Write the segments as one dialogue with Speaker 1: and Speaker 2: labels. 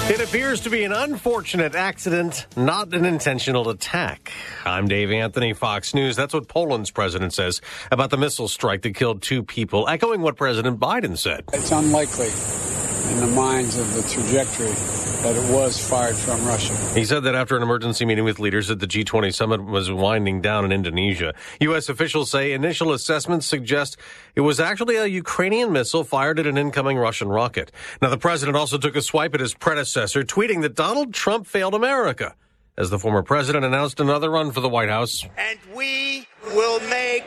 Speaker 1: It appears to be an unfortunate accident, not an intentional attack. I'm Dave Anthony, Fox News. That's what Poland's president says about the missile strike that killed 2 people, echoing what President Biden said.
Speaker 2: It's unlikely in the minds of the trajectory that it was fired from Russia.
Speaker 1: He said that after an emergency meeting with leaders at the G20 summit was winding down in Indonesia. U.S. officials say initial assessments suggest it was actually a Ukrainian missile fired at an incoming Russian rocket. Now, the president also took a swipe at his predecessor, tweeting that Donald Trump failed America, as the former president announced another run for the White House.
Speaker 3: And we will make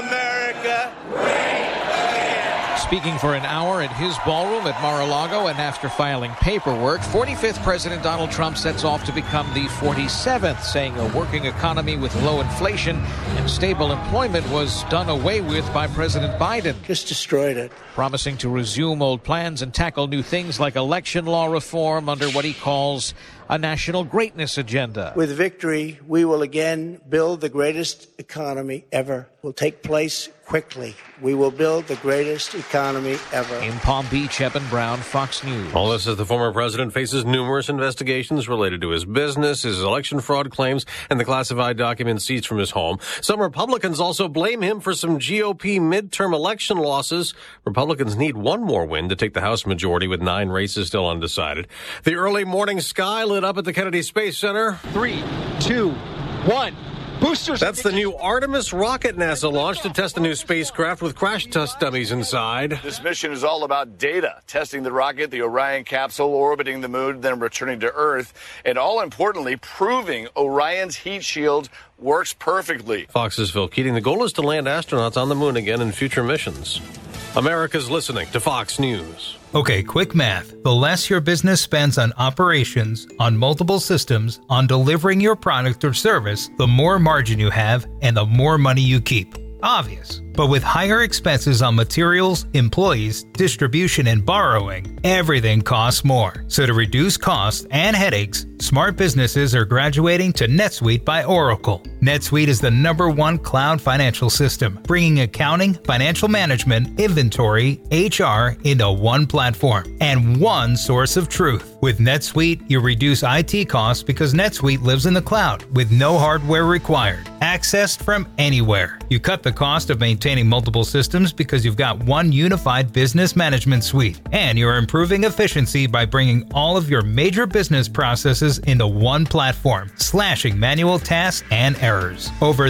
Speaker 3: America great again.
Speaker 4: Speaking for an hour at his ballroom at Mar-a-Lago, and after filing paperwork, 45th President Donald Trump sets off to become the 47th, saying a working economy with low inflation and stable employment was done away with by President Biden.
Speaker 3: Just destroyed it.
Speaker 4: Promising to resume old plans and tackle new things like election law reform under what he calls a national greatness agenda.
Speaker 3: With victory, we will again build the greatest economy ever. Will take place quickly. We will build the greatest economy ever.
Speaker 4: In Palm Beach, Eben Brown, Fox News.
Speaker 1: All this as the former president faces numerous investigations related to his business, his election fraud claims, and the classified documents seized from his home. Some Republicans also blame him for some GOP midterm election losses. Republicans need one more win to take the House majority, with 9 races still undecided. The early morning sky lit up at the Kennedy Space Center.
Speaker 5: 3, 2, 1. Boosters.
Speaker 1: That's the new Artemis rocket NASA launched to test a new spacecraft with crash test dummies inside.
Speaker 6: This mission is all about data, testing the rocket, the Orion capsule, orbiting the moon, then returning to Earth, and all importantly, proving Orion's heat shield works perfectly.
Speaker 1: Fox's Phil Keating. The goal is to land astronauts on the moon again in future missions. America's listening to Fox News.
Speaker 7: Okay, quick math. The less your business spends on operations, on multiple systems, on delivering your product or service, the more margin you have and the more money you keep. Obvious. But with higher expenses on materials, employees, distribution, and borrowing, everything costs more. So to reduce costs and headaches, smart businesses are graduating to NetSuite by Oracle. NetSuite is the #1 cloud financial system, bringing accounting, financial management, inventory, HR into one platform and one source of truth. With NetSuite, you reduce IT costs because NetSuite lives in the cloud with no hardware required, accessed from anywhere. You cut the cost of maintaining multiple systems because you've got one unified business management suite, and you're improving efficiency by bringing all of your major business processes into one platform, slashing manual tasks and errors. Over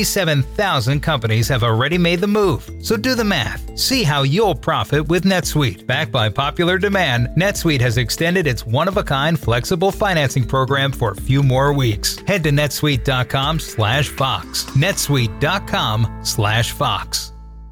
Speaker 7: 37,000 companies have already made the move, so do the math. See how you'll profit with NetSuite. Backed by popular demand, NetSuite has extended its one-of-a-kind flexible financing program for a few more weeks. Head to netsuite.com/Fox. netsuite.com/Fox.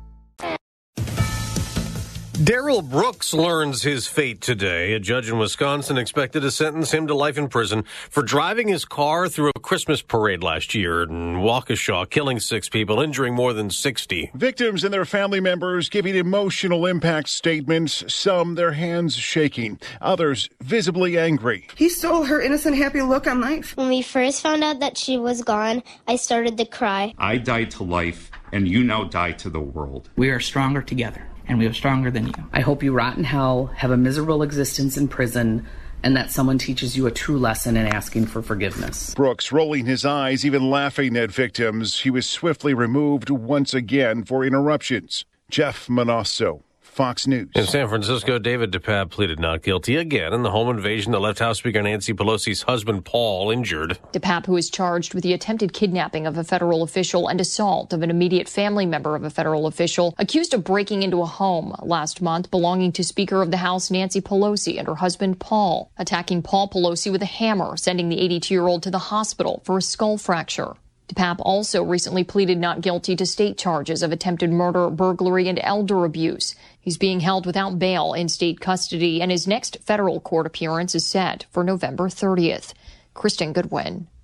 Speaker 1: Darrell Brooks learns his fate today. A judge in Wisconsin expected to sentence him to life in prison for driving his car through a Christmas parade last year in Waukesha, killing 6 people, injuring more than 60.
Speaker 8: Victims and their family members giving emotional impact statements, some their hands shaking, others visibly angry.
Speaker 9: He stole her innocent, happy look on life.
Speaker 10: When we first found out that she was gone, I started to cry.
Speaker 11: I died to life, and you now die to the world.
Speaker 12: We are stronger together. And we are stronger than you.
Speaker 13: I hope you rot in hell, have a miserable existence in prison, and that someone teaches you a true lesson in asking for forgiveness.
Speaker 8: Brooks rolling his eyes, even laughing at victims. He was swiftly removed once again for interruptions. Jeff Manasso, Fox News.
Speaker 1: In San Francisco, David DePape pleaded not guilty again in the home invasion that left House Speaker Nancy Pelosi's husband, Paul, injured.
Speaker 14: DePape, who is charged with the attempted kidnapping of a federal official and assault of an immediate family member of a federal official, accused of breaking into a home last month belonging to Speaker of the House Nancy Pelosi and her husband, Paul, attacking Paul Pelosi with a hammer, sending the 82-year-old to the hospital for a skull fracture. DePape also recently pleaded not guilty to state charges of attempted murder, burglary, and elder abuse. He's being held without bail in state custody, and his next federal court appearance is set for November 30th. Kristen Goodwin,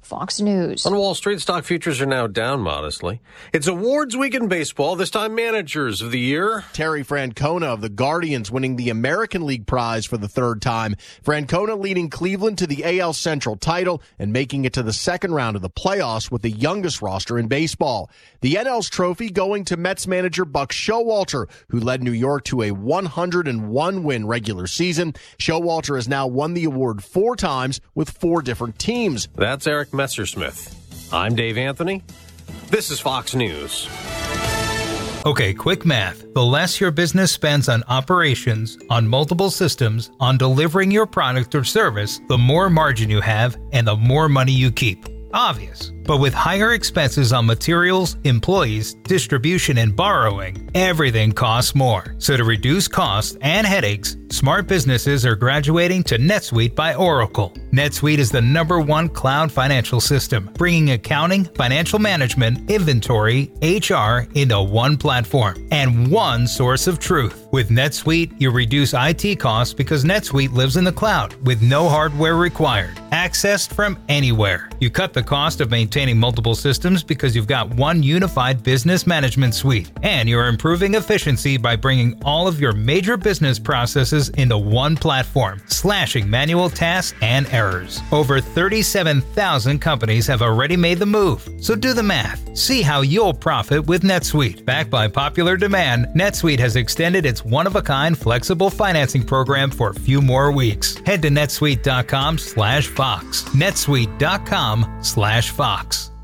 Speaker 14: Fox News.
Speaker 1: On Wall Street, stock futures are now down modestly. It's awards week in baseball, this time managers of the year.
Speaker 15: Terry Francona of the Guardians winning the American League prize for the third time. Francona leading Cleveland to the AL Central title and making it to the second round of the playoffs with the youngest roster in baseball. The NL's trophy going to Mets manager Buck Showalter, who led New York to a 101-win regular season. Showalter has now won the award 4 times with 4 different teams.
Speaker 1: That's Eric Messersmith. I'm Dave Anthony. This is Fox News.
Speaker 7: Okay, quick math. The less your business spends on operations, on multiple systems, on delivering your product or service, the more margin you have and the more money you keep. Obvious. But with higher expenses on materials, employees, distribution, and borrowing, everything costs more. So to reduce costs and headaches, smart businesses are graduating to NetSuite by Oracle. NetSuite is the #1 cloud financial system, bringing accounting, financial management, inventory, HR into one platform and one source of truth. With NetSuite, you reduce IT costs because NetSuite lives in the cloud with no hardware required, accessed from anywhere. You cut the cost of maintaining multiple systems because you've got one unified business management suite, and you're improving efficiency by bringing all of your major business processes into one platform, slashing manual tasks and errors. Over 37,000 companies have already made the move, so do the math. See how you'll profit with NetSuite. Backed by popular demand, NetSuite has extended its one-of-a-kind flexible financing program for a few more weeks. Head to netsuite.com/Fox. netsuite.com/Fox.